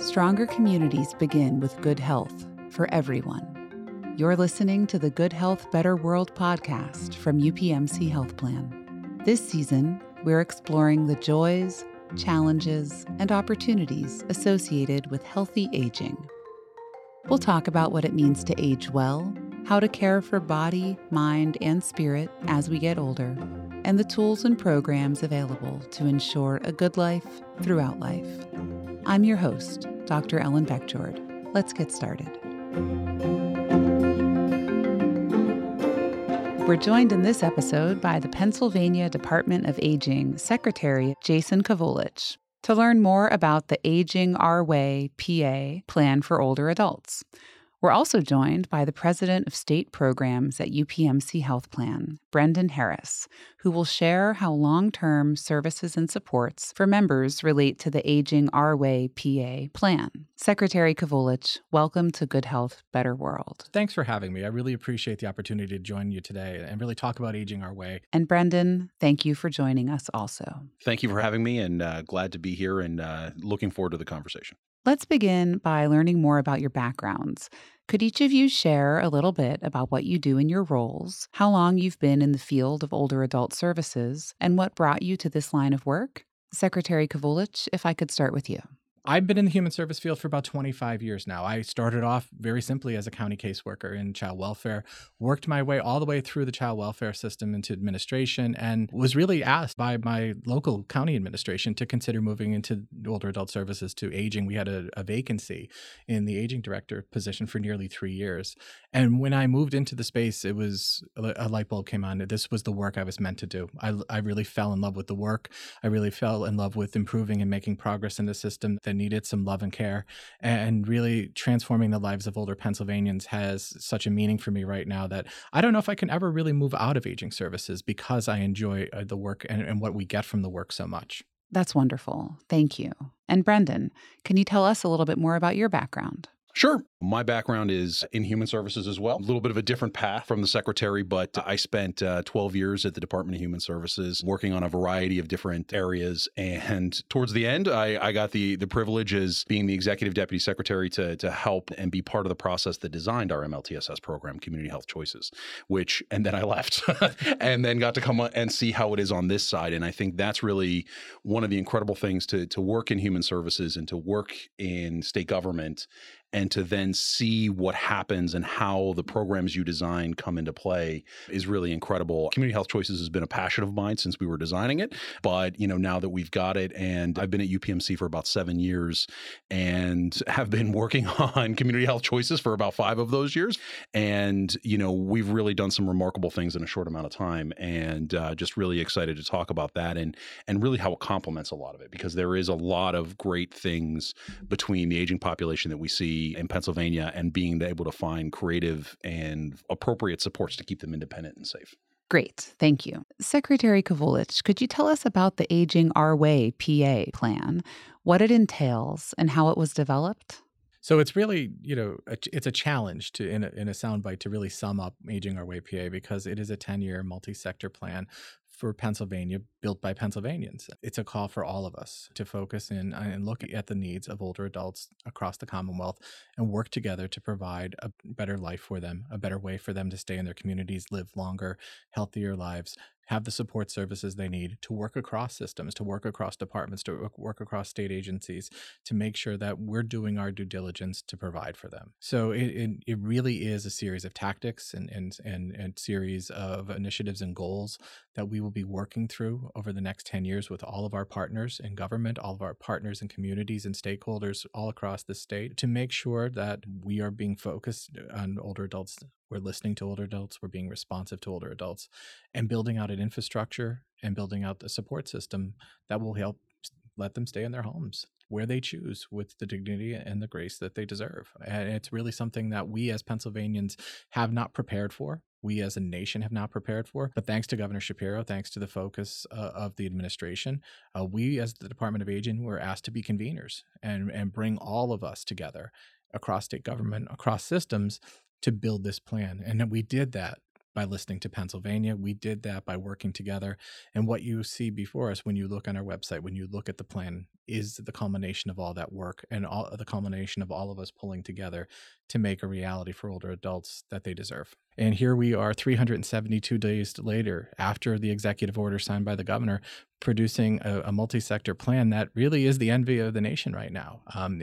Stronger communities begin with good health for everyone. You're listening to the Good Health, Better World podcast from UPMC Health Plan. This season, we're exploring the joys, challenges, and opportunities associated with healthy aging. We'll talk about what it means to age well, how to care for body, mind, and spirit as we get older, and the tools and programs available to ensure a good life throughout life. I'm your host, Dr. Ellen Beckjord. Let's get started. We're joined in this episode by the Pennsylvania Department of Aging Secretary Jason Kavolich to learn more about the Aging Our Way PA plan for older adults. We're also joined by the President of State Programs at UPMC Health Plan, Brendan Harris, who will share how long-term services and supports for members relate to the Aging Our Way PA plan. Secretary Kavolich, welcome to Good Health, Better World. Thanks for having me. I really appreciate the opportunity to join you today and really talk about Aging Our Way. And Brendan, thank you for joining us also. Thank you for having me, and glad to be here and looking forward to the conversation. Let's begin by learning more about your backgrounds. Could each of you share a little bit about what you do in your roles, how long you've been in the field of older adult services, and what brought you to this line of work? Secretary Kavolich, if I could start with you. I've been in the human service field for about 25 years now. I started off very simply as a county caseworker in child welfare, worked my way all the way through the child welfare system into administration, and was really asked by my local county administration to consider moving into older adult services to aging. We had a vacancy in the aging director position for nearly 3 years. And when I moved into the space, it was a light bulb came on. This was the work I was meant to do. I really fell in love with the work. I really fell in love with improving and making progress in the system that needed some love and care, and really transforming the lives of older Pennsylvanians has such a meaning for me right now that I don't know if I can ever really move out of aging services because I enjoy the work and what we get from the work so much. That's wonderful. Thank you. And Brendan, can you tell us a little bit more about your background? Sure. My background is in human services as well. A little bit of a different path from the secretary, but I spent 12 years at the Department of Human Services working on a variety of different areas. And towards the end, I got the privilege as being the executive deputy secretary to help and be part of the process that designed our MLTSS program, Community Health Choices, and then I left and then got to come and see how it is on this side. And I think that's really one of the incredible things to work in human services and to work in state government, and to then see what happens and how the programs you design come into play is really incredible. Community Health Choices has been a passion of mine since we were designing it. But, now that we've got it, and I've been at UPMC for about 7 years and have been working on Community Health Choices for about 5 of those years. And, we've really done some remarkable things in a short amount of time, and just really excited to talk about that and really how it complements a lot of it, because there is a lot of great things between the aging population that we see in Pennsylvania and being able to find creative and appropriate supports to keep them independent and safe. Great. Thank you. Secretary Kavolich, could you tell us about the Aging Our Way PA plan, what it entails, and how it was developed? So it's really, it's a challenge to, in a soundbite, to really sum up Aging Our Way PA, because it is a 10-year multi-sector plan for Pennsylvania, built by Pennsylvanians. It's a call for all of us to focus in and look at the needs of older adults across the Commonwealth and work together to provide a better life for them, a better way for them to stay in their communities, live longer, healthier lives, have the support services they need to work across systems, to work across departments, to work across state agencies, to make sure that we're doing our due diligence to provide for them. So it really is a series of tactics and series of initiatives and goals that we will be working through over the next 10 years with all of our partners in government, all of our partners in communities and stakeholders all across the state, to make sure that we are being focused on older adults. We're listening to older adults, we're being responsive to older adults, and building out an infrastructure and building out the support system that will help let them stay in their homes where they choose with the dignity and the grace that they deserve. And it's really something that we as Pennsylvanians have not prepared for. We as a nation have not prepared for. But thanks to Governor Shapiro, thanks to the focus of the administration, we as the Department of Aging were asked to be conveners and bring all of us together across state government, across systems, to build this plan. And we did that by listening to Pennsylvania. We did that by working together. And what you see before us when you look on our website, when you look at the plan, is the culmination of all that work and the culmination of all of us pulling together to make a reality for older adults that they deserve. And here we are 372 days later, after the executive order signed by the governor, producing a multi-sector plan that really is the envy of the nation right now.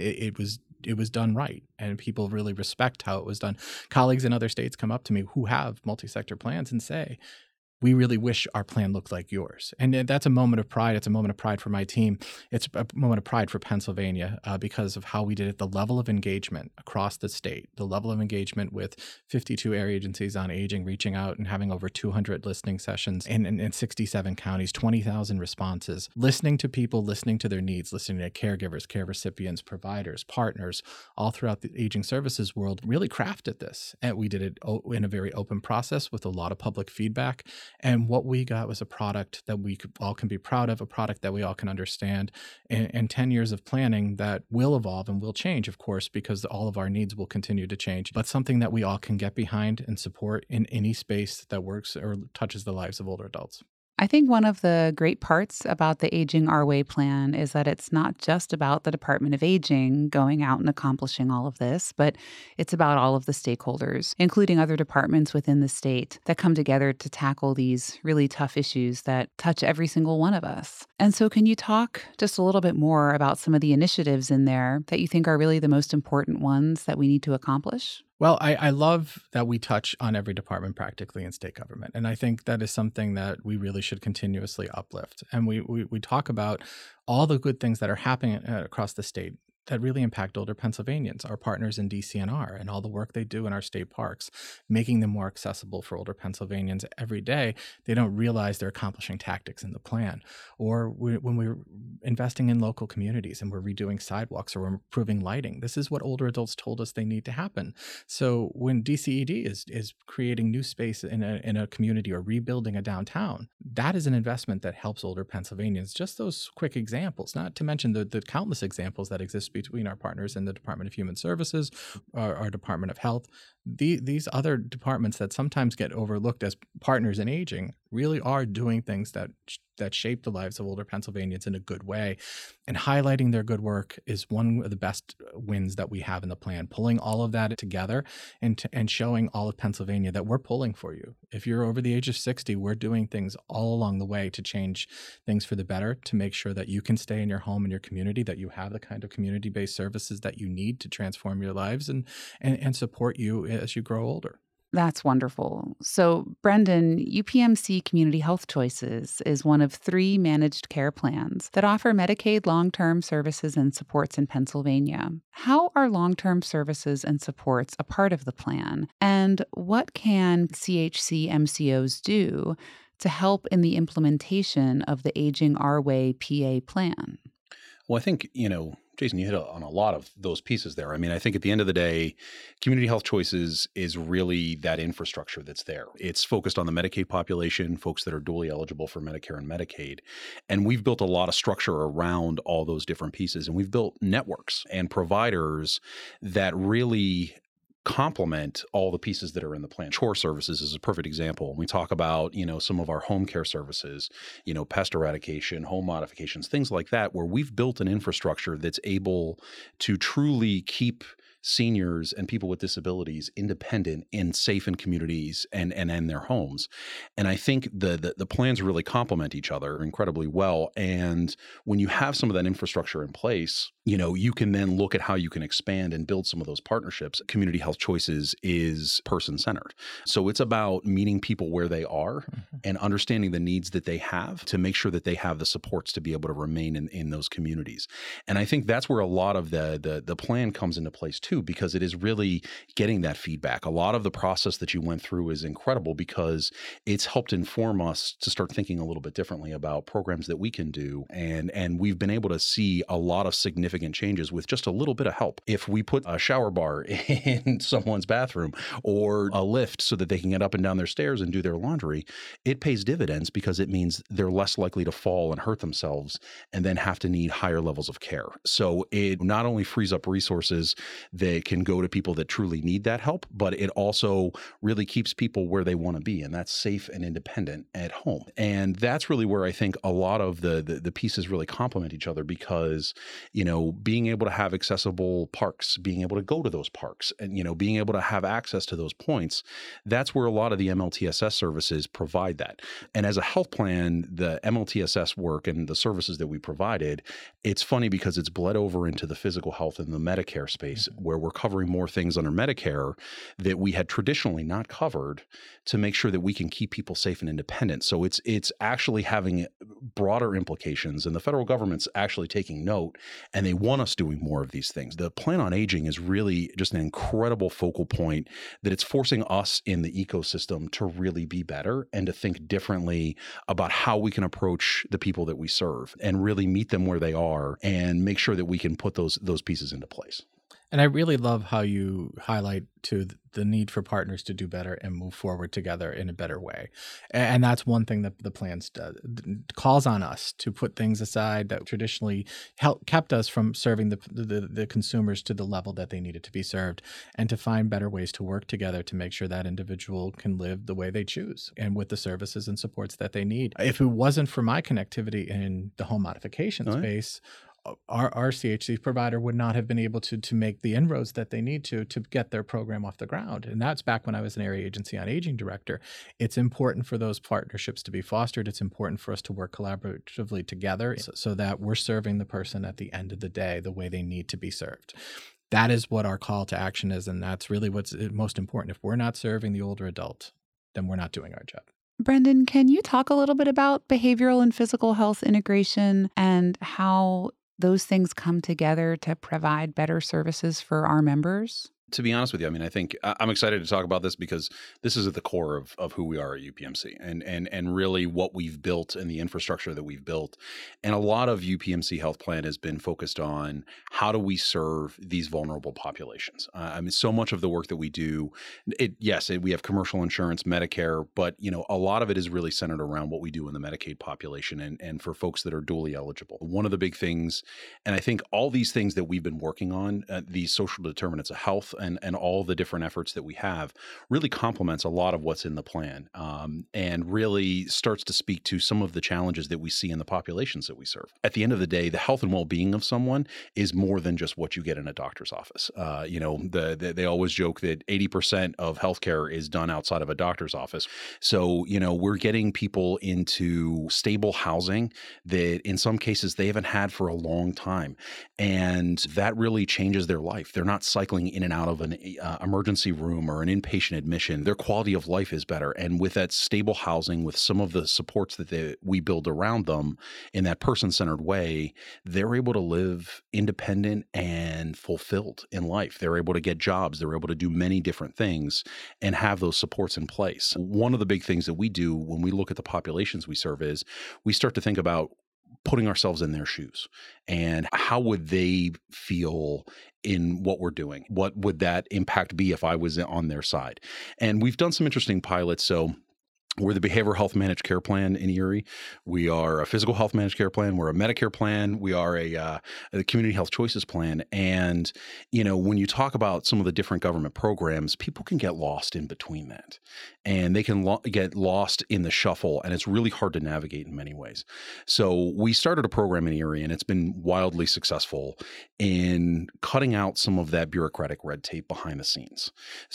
It was done right, and people really respect how it was done. Colleagues in other states come up to me who have multi-sector plans and say, we really wish our plan looked like yours. And that's a moment of pride. It's a moment of pride for my team. It's a moment of pride for Pennsylvania because of how we did it, the level of engagement across the state, the level of engagement with 52 area agencies on aging, reaching out and having over 200 listening sessions in 67 counties, 20,000 responses, listening to people, listening to their needs, listening to caregivers, care recipients, providers, partners, all throughout the aging services world, really crafted this. And we did it in a very open process with a lot of public feedback. And what we got was a product that we all can be proud of, a product that we all can understand, and 10 years of planning that will evolve and will change, of course, because all of our needs will continue to change, but something that we all can get behind and support in any space that works or touches the lives of older adults. I think one of the great parts about the Aging Our Way plan is that it's not just about the Department of Aging going out and accomplishing all of this, but it's about all of the stakeholders, including other departments within the state that come together to tackle these really tough issues that touch every single one of us. And so can you talk just a little bit more about some of the initiatives in there that you think are really the most important ones that we need to accomplish? Well, I love that we touch on every department practically in state government. And I think that is something that we really should continuously uplift. And we talk about all the good things that are happening across the state that really impact older Pennsylvanians, our partners in DCNR and all the work they do in our state parks, making them more accessible for older Pennsylvanians every day. They don't realize they're accomplishing tactics in the plan. Or when we're investing in local communities and we're redoing sidewalks or we're improving lighting, this is what older adults told us they need to happen. So when DCED is creating new space in a community or rebuilding a downtown, that is an investment that helps older Pennsylvanians. Just those quick examples, not to mention the countless examples that exist between our partners in the Department of Human Services, our Department of Health. These other departments that sometimes get overlooked as partners in aging really are doing things that shape the lives of older Pennsylvanians in a good way. And highlighting their good work is one of the best wins that we have in the plan, pulling all of that together and showing all of Pennsylvania that we're pulling for you. If you're over the age of 60, we're doing things all along the way to change things for the better, to make sure that you can stay in your home and your community, that you have the kind of community-based services that you need to transform your lives and support you as you grow older. That's wonderful. So, Brendan, UPMC Community Health Choices is one of 3 managed care plans that offer Medicaid long-term services and supports in Pennsylvania. How are long-term services and supports a part of the plan? And what can CHC MCOs do to help in the implementation of the Aging Our Way PA plan? Well, I think, Jason, you hit on a lot of those pieces there. I mean, I think at the end of the day, Community Health Choices is really that infrastructure that's there. It's focused on the Medicaid population, folks that are dually eligible for Medicare and Medicaid. And we've built a lot of structure around all those different pieces. And we've built networks and providers that really complement all the pieces that are in the plan. Chore services is a perfect example. We talk about, some of our home care services, pest eradication, home modifications, things like that, where we've built an infrastructure that's able to truly keep seniors and people with disabilities independent and safe in communities and in their homes. And I think the plans really complement each other incredibly well. And when you have some of that infrastructure in place, you can then look at how you can expand and build some of those partnerships. Community Health Choices is person-centered. So it's about meeting people where they are and understanding the needs that they have to make sure that they have the supports to be able to remain in those communities. And I think that's where a lot of the plan comes into place too, because it is really getting that feedback. A lot of the process that you went through is incredible because it's helped inform us to start thinking a little bit differently about programs that we can do. And we've been able to see a lot of significant changes with just a little bit of help. If we put a shower bar in someone's bathroom or a lift so that they can get up and down their stairs and do their laundry, it pays dividends because it means they're less likely to fall and hurt themselves and then have to need higher levels of care. So it not only frees up resources that can go to people that truly need that help, but it also really keeps people where they want to be, and that's safe and independent at home. And that's really where I think a lot of the pieces really complement each other, because, being able to have accessible parks, being able to go to those parks, and, being able to have access to those points, that's where a lot of the MLTSS services provide that. And as a health plan, the MLTSS work and the services that we provided, it's funny because it's bled over into the physical health and the Medicare space, where we're covering more things under Medicare that we had traditionally not covered to make sure that we can keep people safe and independent. So it's actually having broader implications, and the federal government's actually taking note, and they want us doing more of these things. The Plan on Aging is really just an incredible focal point that it's forcing us in the ecosystem to really be better and to think differently about how we can approach the people that we serve and really meet them where they are and make sure that we can put those pieces into place. And I really love how you highlight to the need for partners to do better and move forward together in a better way. And that's one thing that the plans calls on us to put things aside that traditionally kept us from serving the consumers to the level that they needed to be served, and to find better ways to work together to make sure that individual can live the way they choose and with the services and supports that they need. If it wasn't for my connectivity in the home modification space, our CHC provider would not have been able to make the inroads that they need to get their program off the ground. And that's back when I was an area agency on aging director. It's important for those partnerships to be fostered. It's important for us to work collaboratively together so that we're serving the person at the end of the day the way they need to be served. That is what our call to action is, and that's really what's most important. If we're not serving the older adult, then we're not doing our job. Brendan, can you talk a little bit about behavioral and physical health integration and how those things come together to provide better services for our members? To be honest with you, I think I'm excited to talk about this because this is at the core of who we are at UPMC and really what we've built and the infrastructure that we've built. And a lot of UPMC Health Plan has been focused on how do we serve these vulnerable populations. So much of the work that we do, we have commercial insurance, Medicare, but a lot of it is really centered around what we do in the Medicaid population and for folks that are dually eligible. One of the big things, and I think all these things that we've been working on, these social determinants of health, and all the different efforts that we have really complements a lot of what's in the plan, and really starts to speak to some of the challenges that we see in the populations that we serve. At the end of the day, the health and well-being of someone is more than just what you get in a doctor's office. They always joke that 80% of healthcare is done outside of a doctor's office. So, we're getting people into stable housing that in some cases they haven't had for a long time. And that really changes their life. They're not cycling in and out of an emergency room or an inpatient admission. Their quality of life is better. And with that stable housing, with some of the supports that we build around them in that person-centered way, they're able to live independent and fulfilled in life. They're able to get jobs. They're able to do many different things and have those supports in place. One of the big things that we do when we look at the populations we serve is we start to think about putting ourselves in their shoes and how would they feel in what we're doing? What would that impact be if I was on their side? And we've done some interesting pilots. So we're the behavioral health managed care plan in Erie. We are a physical health managed care plan. We're a Medicare plan. We are a community health choices plan. And, when you talk about some of the different government programs, people can get lost in between that. And they can get lost in the shuffle. And it's really hard to navigate in many ways. So we started a program in Erie, and it's been wildly successful in cutting out some of that bureaucratic red tape behind the scenes.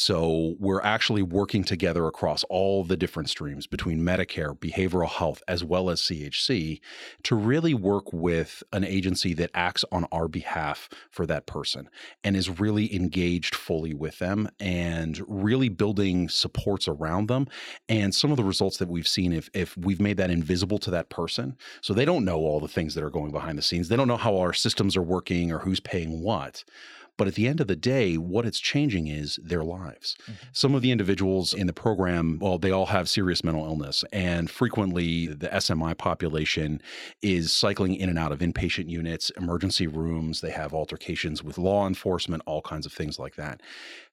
So we're actually working together across all the different streams between Medicare, behavioral health, as well as CHC to really work with an agency that acts on our behalf for that person and is really engaged fully with them and really building supports around them. And some of the results that we've seen, if we've made that invisible to that person, so they don't know all the things that are going behind the scenes, they don't know how our systems are working or who's paying what. But at the end of the day, what it's changing is their lives. Mm-hmm. Some of the individuals in the program, they all have serious mental illness. And frequently, the SMI population is cycling in and out of inpatient units, emergency rooms. They have altercations with law enforcement, all kinds of things like that.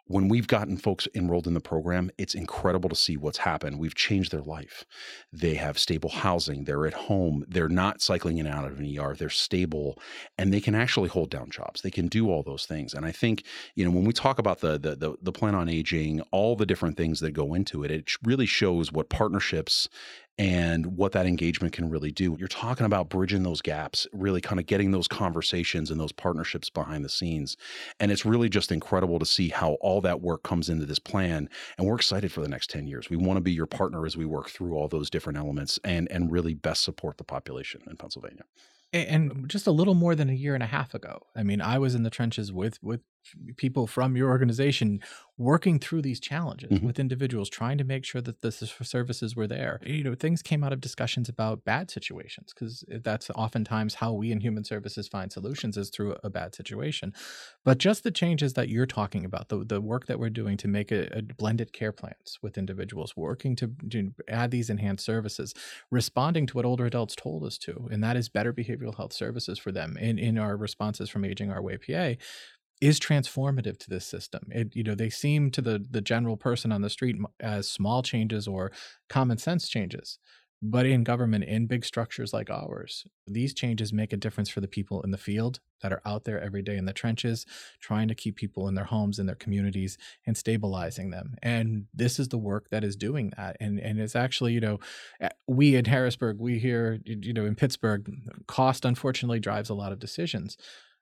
When we've gotten folks enrolled in the program, it's incredible to see what's happened. We've changed their life. They have stable housing. They're at home. They're not cycling in and out of an ER. They're stable, and they can actually hold down jobs. They can do all those things. And I think, when we talk about the plan on aging, all the different things that go into it, it really shows what partnerships and what that engagement can really do. You're talking about bridging those gaps, really kind of getting those conversations and those partnerships behind the scenes. And it's really just incredible to see how all that work comes into this plan. And we're excited for the next 10 years. We want to be your partner as we work through all those different elements and really best support the population in Pennsylvania. And just a little more than a year and a half ago, I mean, I was in the trenches with people from your organization working through these challenges with individuals, trying to make sure that the services were there. Things came out of discussions about bad situations, because that's oftentimes how we in human services find solutions, is through a bad situation. But just the changes that you're talking about, the work that we're doing to make a blended care plans with individuals, working to add these enhanced services, responding to what older adults told us to, and that is better behavioral health services for them in our responses from Aging Our Way PA, is transformative to this system. They seem to the general person on the street as small changes or common sense changes. But in government, in big structures like ours, these changes make a difference for the people in the field that are out there every day in the trenches, trying to keep people in their homes, in their communities, and stabilizing them. And this is the work that is doing that. And it's actually, we in Harrisburg, we here, in Pittsburgh, cost unfortunately drives a lot of decisions.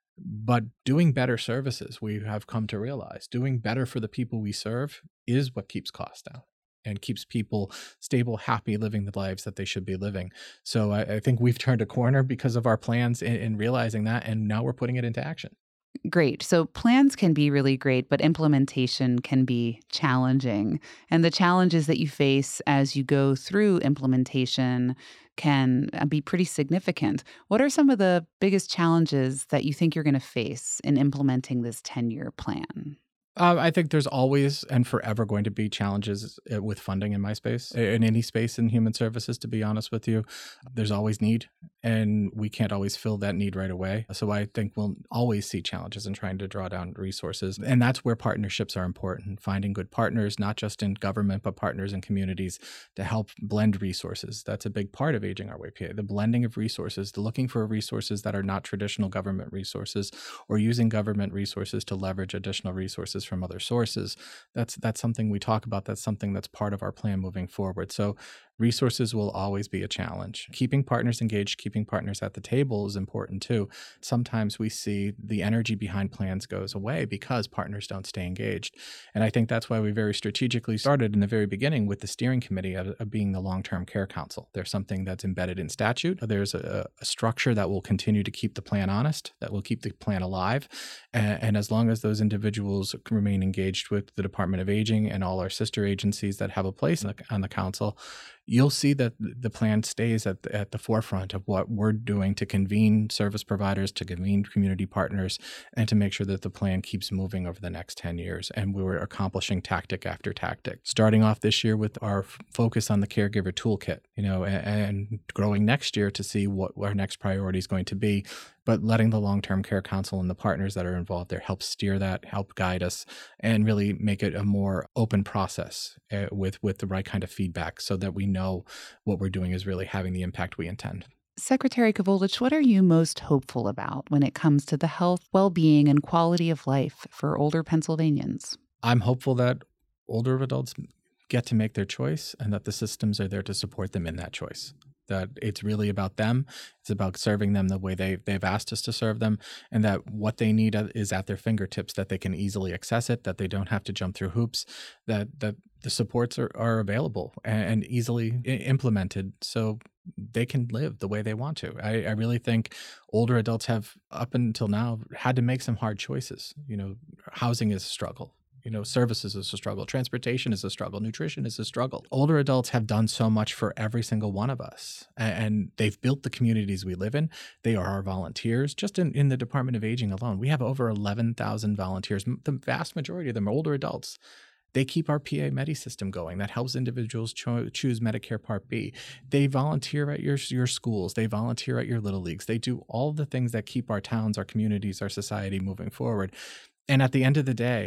But doing better services, we have come to realize, doing better for the people we serve is what keeps costs down and keeps people stable, happy, living the lives that they should be living. So I think we've turned a corner because of our plans in realizing that, and now we're putting it into action. Great. So plans can be really great, but implementation can be challenging. And the challenges that you face as you go through implementation can be pretty significant. What are some of the biggest challenges that you think you're going to face in implementing this 10-year plan? I think there's always and forever going to be challenges with funding in my space, in any space in human services, to be honest with you. There's always need, and we can't always fill that need right away. So I think we'll always see challenges in trying to draw down resources. And that's where partnerships are important, finding good partners, not just in government, but partners in communities to help blend resources. That's a big part of Aging Our Way PA, the blending of resources, the looking for resources that are not traditional government resources, or using government resources to leverage additional resources from other sources. That's something we talk about. That's something that's part of our plan moving forward. So resources will always be a challenge. Keeping partners engaged, keeping partners at the table is important too. Sometimes we see the energy behind plans goes away because partners don't stay engaged. And I think that's why we very strategically started in the very beginning with the steering committee of being the long-term care council. There's something that's embedded in statute. There's a structure that will continue to keep the plan honest, that will keep the plan alive. And as long as those individuals remain engaged with the Department of Aging and all our sister agencies that have a place on the council, you'll see that the plan stays at the forefront of what we're doing to convene service providers, to convene community partners, and to make sure that the plan keeps moving over the next 10 years. And we're accomplishing tactic after tactic, starting off this year with our focus on the caregiver toolkit, and growing next year to see what our next priority is going to be. But letting the long-term care council and the partners that are involved there help steer that, help guide us, and really make it a more open process with the right kind of feedback, so that we know what we're doing is really having the impact we intend. Secretary Kavolich, what are you most hopeful about when it comes to the health, well-being, and quality of life for older Pennsylvanians? I'm hopeful that older adults get to make their choice and that the systems are there to support them in that choice. That it's really about them. It's about serving them the way they've asked us to serve them, and that what they need is at their fingertips, that they can easily access it, that they don't have to jump through hoops, that the supports are available and easily implemented so they can live the way they want to. I really think older adults have, up until now, had to make some hard choices. Housing is a struggle. Services is a struggle. Transportation is a struggle. Nutrition is a struggle. Older adults have done so much for every single one of us, and they've built the communities we live in. They are our volunteers. Just in the Department of Aging alone, we have over 11,000 volunteers. The vast majority of them are older adults. They keep our PA Medi system going. That helps individuals choose Medicare Part B. They volunteer at your schools. They volunteer at your little leagues. They do all the things that keep our towns, our communities, our society moving forward. And at the end of the day,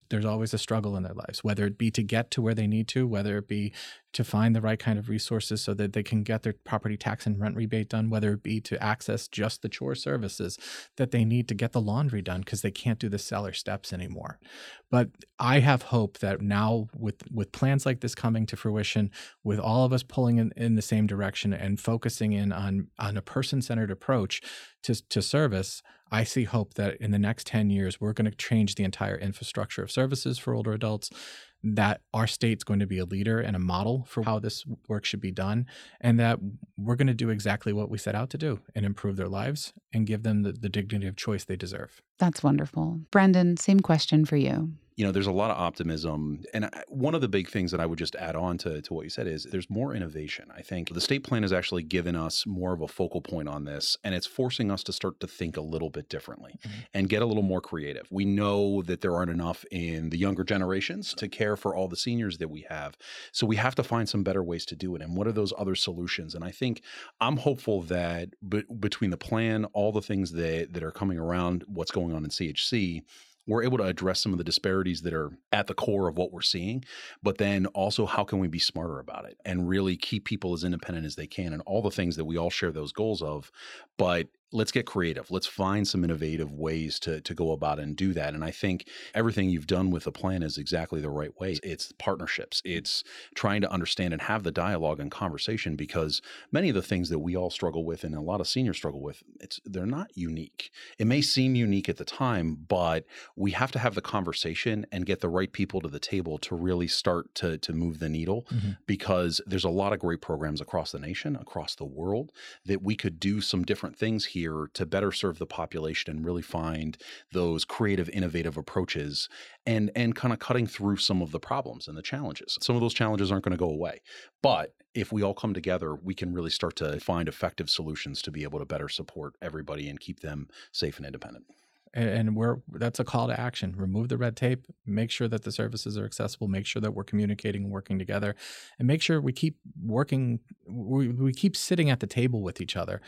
there's always a struggle in their lives, whether it be to get to where they need to, whether it be to find the right kind of resources so that they can get their property tax and rent rebate done, whether it be to access just the chore services that they need to get the laundry done because they can't do the cellar steps anymore. But I have hope that now with plans like this coming to fruition, with all of us pulling in the same direction and focusing in on a person-centered approach to service, I see hope that in the next 10 years, we're going to change the entire infrastructure of services for older adults, that our state's going to be a leader and a model for how this work should be done, and that we're going to do exactly what we set out to do and improve their lives and give them the dignity of choice they deserve. That's wonderful. Brendan, same question for you. There's a lot of optimism. And one of the big things that I would just add on to what you said is there's more innovation. I think the state plan has actually given us more of a focal point on this, and it's forcing us to start to think a little bit differently and get a little more creative. We know that there aren't enough in the younger generations to care for all the seniors that we have. So we have to find some better ways to do it. And what are those other solutions? And I think I'm hopeful that between the plan, all the things that are coming around, what's going on in CHC, we're able to address some of the disparities that are at the core of what we're seeing, but then also how can we be smarter about it and really keep people as independent as they can and all the things that we all share those goals of. But let's get creative. Let's find some innovative ways to go about it and do that. And I think everything you've done with the plan is exactly the right way. It's partnerships. It's trying to understand and have the dialogue and conversation, because many of the things that we all struggle with and a lot of seniors struggle with, they're not unique. It may seem unique at the time, but we have to have the conversation and get the right people to the table to really start to move the needle, because there's a lot of great programs across the nation, across the world, that we could do some different things here to better serve the population and really find those creative, innovative approaches and kind of cutting through some of the problems and the challenges. Some of those challenges aren't going to go away, but if we all come together, we can really start to find effective solutions to be able to better support everybody and keep them safe and independent. And that's a call to action. Remove the red tape, make sure that the services are accessible, make sure that we're communicating and working together, and make sure we keep working, we keep sitting at the table with each other,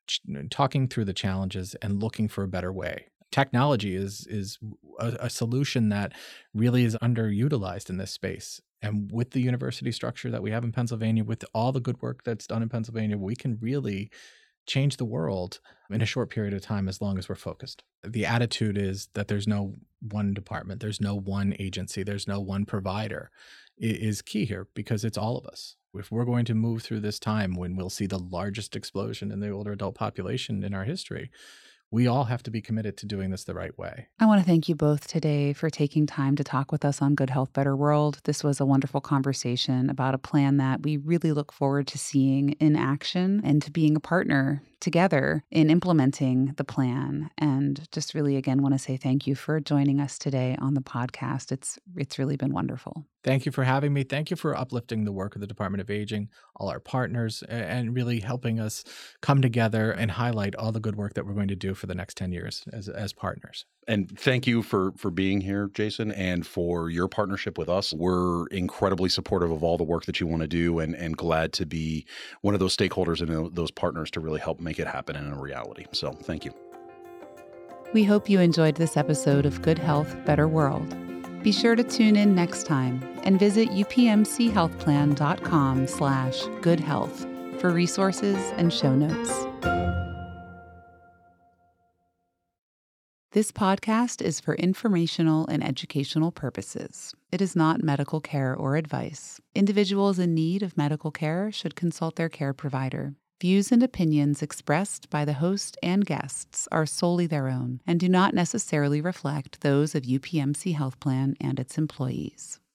talking through the challenges and looking for a better way. Technology is a solution that really is underutilized in this space. And with the university structure that we have in Pennsylvania, with all the good work that's done in Pennsylvania, we can really change the world in a short period of time as long as we're focused. The attitude is that there's no one department, there's no one agency, there's no one provider. It is key here because it's all of us. If we're going to move through this time when we'll see the largest explosion in the older adult population in our history, we all have to be committed to doing this the right way. I want to thank you both today for taking time to talk with us on Good Health, Better World. This was a wonderful conversation about a plan that we really look forward to seeing in action and to being a partner together in implementing the plan. And just really, again, want to say thank you for joining us today on the podcast. It's really been wonderful. Thank you for having me. Thank you for uplifting the work of the Department of Aging, all our partners, and really helping us come together and highlight all the good work that we're going to do for the next 10 years as partners. And thank you for being here, Jason, and for your partnership with us. We're incredibly supportive of all the work that you want to do and glad to be one of those stakeholders and those partners to really help make it happen in a reality. So thank you. We hope you enjoyed this episode of Good Health, Better World. Be sure to tune in next time and visit upmchealthplan.com/goodhealth for resources and show notes. This podcast is for informational and educational purposes. It is not medical care or advice. Individuals in need of medical care should consult their care provider. Views and opinions expressed by the host and guests are solely their own and do not necessarily reflect those of UPMC Health Plan and its employees.